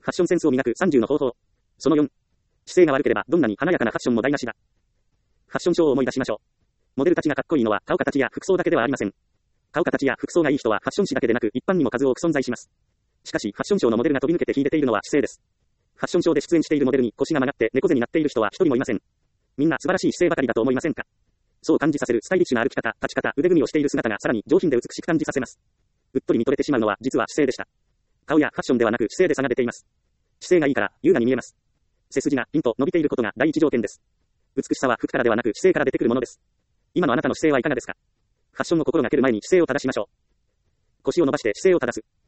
ファッションセンスを磨く30の方法。その4。姿勢が悪ければどんなに華やかなファッションも台無しだ。ファッションショーを思い出しましょう。モデルたちがかっこいいのは顔形や服装だけではありません。顔形や服装がいい人はファッション誌だけでなく一般にも数多く存在します。しかしファッションショーのモデルが飛び抜けて秀でているのは姿勢です。ファッションショーで出演しているモデルに腰が曲がって猫背になっている人は一人もいません。みんな素晴らしい姿勢ばかりだと思いませんか？そう感じさせるスタイリッシュな歩き方、立ち方、腕組みをしている姿がさらに上品で美しく感じさせます。うっとり見とれてしまうのは実は姿勢でした。顔やファッションではなく姿勢で差が出ています。姿勢がいいから優雅に見えます。背筋がピンと伸びていることが第一条件です。美しさは服からではなく姿勢から出てくるものです。今のあなたの姿勢はいかがですか？ファッションの心がける前に姿勢を正しましょう。腰を伸ばして姿勢を正す。